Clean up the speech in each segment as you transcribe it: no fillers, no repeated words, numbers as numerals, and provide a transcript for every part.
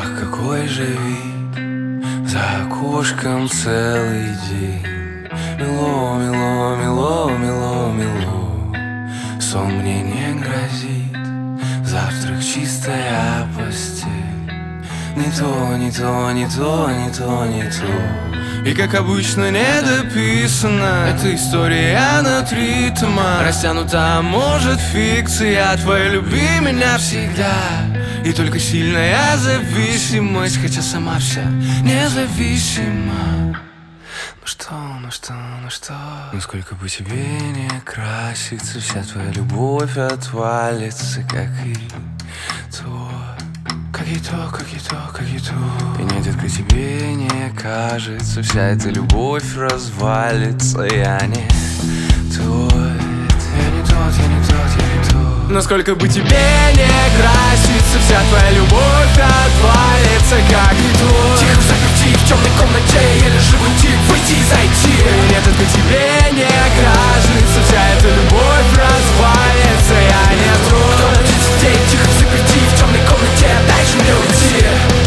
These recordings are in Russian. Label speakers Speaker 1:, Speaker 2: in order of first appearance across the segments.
Speaker 1: Ах, какой же вид за окошком целый день. Мело, мело, мело, мело, мело. Сон мне не грозит, завтрак чистая постель. Не то, не то, не то, не то, не то. И как обычно не дописано, эта история над ритма растянута, может, фикция. Твоя люби меня всегда. И только сильная зависимость, хотя сама вся независима. Ну что, ну что, ну что? Ну сколько бы тебе не краситься, вся твоя любовь отвалится, как и то. Как и то, как и то, как и то. И нет, детка, тебе не кажется, вся эта любовь развалится. Я не тот, я не тот, я не тот, я не тот. Но сколько бы тебе не краситься, вся твоя любовь отвалится, как и то. Тихо заперти в темной комнате, еле живым тип выйти и зайти. И нет, детка, тебе не кажется, вся эта любовь развалится. Я не тот. Кто на 39, тихо заперти в темной комнате, дай же мне уйти.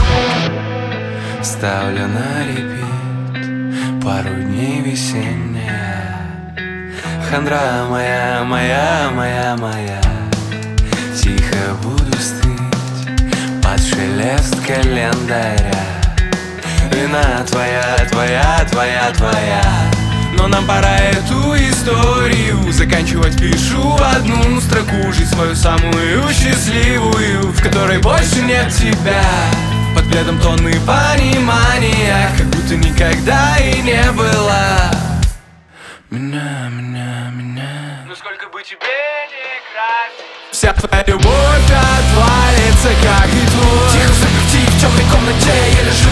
Speaker 1: Ставлю на репит пару дней весенняя. Хандра моя, моя, моя, моя. Тихо буду стыть под шелест календаря. Вина твоя, твоя, твоя, твоя. Но нам пора эту историю заканчивать. Пишу одну строку, жизнь свою самую счастливую, в которой больше нет тебя. Под пледом тонны понимания, как будто никогда и не было меня, меня, меня. Ну сколько бы тебе не красить, вся твоя любовь отвалится, как и твой. Тихо заперти в темной комнате, еле живу.